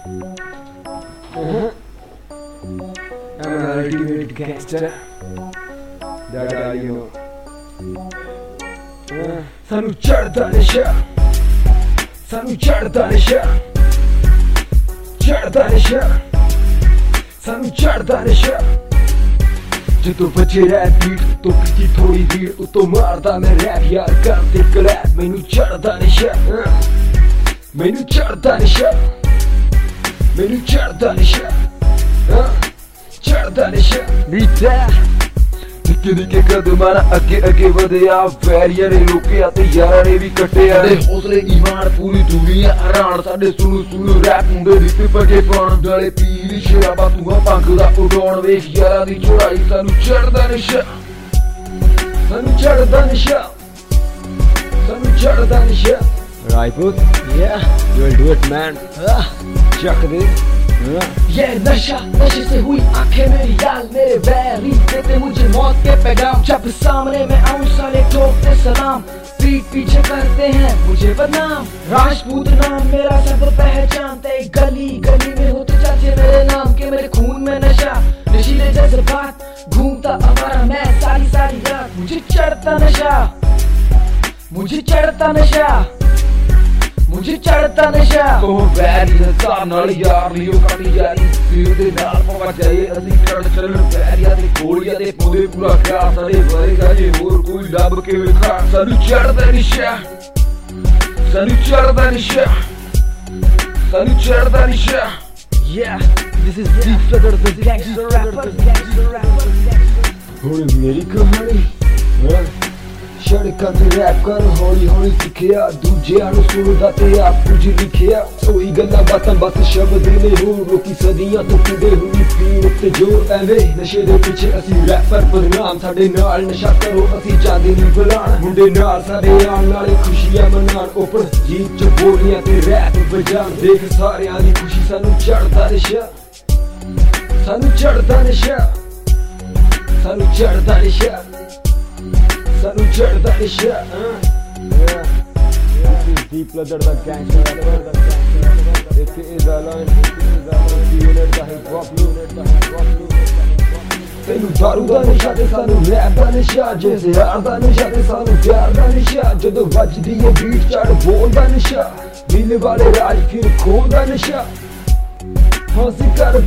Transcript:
I'm an ultimate gangster. That all you know. ਸਾਨੂੰ ਚੜਦਾ ਨਸ਼ਾ, ਸਾਨੂੰ ਚੜਦਾ ਨਸ਼ਾ, ਚੜਦਾ ਨਸ਼ਾ, ਸਾਨੂੰ ਚੜਦਾ ਨਸ਼ਾ। ਜਦੋਂ ਬੱਚੇ ਰੈਪ ਬੀਟ ਤੋਂ ਪਿੱਛੇ ਥੋੜੀ ਭੀੜ ਉਤੋਂ ਮਾਰਦਾ ਮੈਂ ਰੈਪ ਯਾਰ ਕਰਦੇ ਕਲੈਪ। ਮੈਨੂੰ ਚੜਦਾ ਨਸ਼ਾ, ਮੈਨੂੰ ਚੜਦਾ ਨਸ਼ਾ, ਮੈਨੂੰ ਚੜਦਾ ਨਸ਼ਾ, ਚੜਦਾ ਨਸ਼ਾ। ਬੀਟਾ ਨਿੱਕੇ ਨਿੱਕੇ ਕਦਮਾਂ ਨਾਲ ਅੱਗੇ ਅੱਗੇ ਵਧਿਆ, ਵੈਰੀਆਂ ਨੇ ਰੋਕਿਆ ਤੇ ਯਾਰਾਂ ਨੇ ਵੀ ਕੱਟਿਆ। ਤੇ ਹੌਸਲੇ ਈਮਾਨ ਪੂਰੀ ਦੁਨੀਆ ਹੈਰਾਨ, ਸਾਡੇ ਸੁਣੂ ਸੁਣੂ ਰੈਪ ਹੁੰਦੇ ਰਿੱਤੇ ਪੱਗੇ ਪਾਉਣ ਵਾਲੇ ਪੀਲੀ ਸ਼ਰਾਬਾਂ ਤੂੰ ਭੰਗ ਦਾ ਉਡਾਉਣ। ਵੇਖ ਯਾਰਾਂ ਦੀ ਚੜਾਈ, ਸਾਨੂੰ ਚੜਦਾ ਨਸ਼ਾ, ਸਾਨੂੰ ਚੜਦਾ ਨਸ਼ਾ, ਸਾਨੂੰ ਚੜਦਾ ਨਸ਼ਾ। ਰਾਈਪੁਰ yeah you'll do it man। ਚੱਕ ਦੇ ये नशा, नशे से हुई आंखें मेरी लाल, मेरे वैरी देते मुझे मौत के पैगाम। जब सामने में आऊं साले ठोकते सलाम, पीठ पीछे करते हैं मुझे बदनाम। राजपूत नाम मेरा सब पहचानते, गली गली में होते चाचे मेरे नाम के। मेरे खून में नशा, नशीले जज्बात, घूमता आवारा मैं सारी सारी रात। मुझे चढ़ता नशा, मुझे चढ़ता नशा, मुझे चढ़ता नशा। ਉਹ ਵੈਰੀ ਹਿਸਾਬ ਨਾਲ ਯਾਰ ਲਿਓ ਕੱਟੀ ਜਾਰੀ, ਸਿਰ ਦੇ ਨਾਲ ਪਵਾ ਜਾਏ ਅਸੀਂ ਚੜ ਚੱਲਣ ਵੈਰੀਆਂ ਦੇ ਗੋਲੀਆਂ ਦੇ ਪੌਦੇ ਪੂਰਾ ਖਿਆਲ। ਸਾਡੇ ਵਰਗਾ ਜੇ ਹੋਰ ਕੋਈ ਲੱਭ ਕੇ ਵੇਖਾ, ਸਾਨੂੰ ਚੜਦਾ ਨਸ਼ਾ, ਸਾਨੂੰ ਚੜਦਾ ਨਸ਼ਾ, ਸਾਨੂੰ ਚੜਦਾ ਨਸ਼ਾ। Yeah, this is Deep Flooded, the gangster rapper। ਹੁਣ ਮੇਰੀ ਕਹਾਣੀ ਸੜਕਾਂ ਤੇ ਰੈਪ ਕਰ ਹੌਲੀ ਹੌਲੀ ਸਿੱਖਿਆ, ਦੂਜਿਆਂ ਨੂੰ ਸੁਣਦਾ ਤੇ ਆਪ ਕੁਝ ਲਿਖਿਆ। ਉਹੀ ਗੱਲਾਂ ਬਾਤਾਂ ਬਸ ਸ਼ਬਦ ਨੇ ਹੋ ਰੋਕੀ ਸਦੀਆਂ ਤੋਂ ਕਿਦੇ ਹੋਈ ਪੀੜ ਤੇ ਜੋਰ। ਐਵੇਂ ਨਸ਼ੇ ਦੇ ਪਿੱਛੇ ਅਸੀਂ ਰੈਪਰ ਬਦਨਾਮ, ਸਾਡੇ ਨਾਲ ਨਸ਼ਾ ਕਰੋ ਅਸੀਂ ਜਾਂਦੇ ਨਹੀਂ ਬੁਲਾਣ। ਮੁੰਡੇ ਨਾਲ ਸਾਡੇ ਆਉਣ ਨਾਲੇ ਖੁਸ਼ੀਆਂ ਮਨਾਉਣ, ਉੱਪਰ ਜੀਤ ਚ ਬੋਲੀਆਂ ਤੇ ਰੈਪ ਵਜਾਣ। ਦੇਖ ਸਾਰਿਆਂ ਦੀ ਖੁਸ਼ੀ, ਸਾਨੂੰ ਚੜਦਾ ਨਸ਼ਾ, ਸਾਨੂੰ ਚੜਦਾ ਨਸ਼ਾ, ਸਾਨੂੰ ਚੜਦਾ ਨਸ਼ਾ, ਸਾਨੂੰ ਚੜਦਾ ਨਸ਼ਾ। This is Deep Flooded, the gangster rapper। This is Alan, unit the hip hop unit। ਤੈਨੂੰ ਦਾਰੂ ਦਾ ਨਸ਼ਾ ਤੇ ਸਾਨੂੰ ਰੈਪ ਦਾ ਨਸ਼ਾ, ਜੇ ਜ਼ਹਿਰ ਦਾ ਨਸ਼ਾ ਤੇ ਸਾਨੂੰ ਪਿਆਰ ਦਾ ਨਸ਼ਾ। ਜਦੋਂ ਵੱਜਦੀ ਏ ਬੀਟ ਚੜ ਬੋਲ ਦਾ ਨਸ਼ਾ, ਦਿਲ ਵਾਲੇ ਰਾਜ ਫਿਰ ਖੋਲ ਦਾ ਨਸ਼ਾ। ਹਾਂ ਅਸੀਂ ਕਰ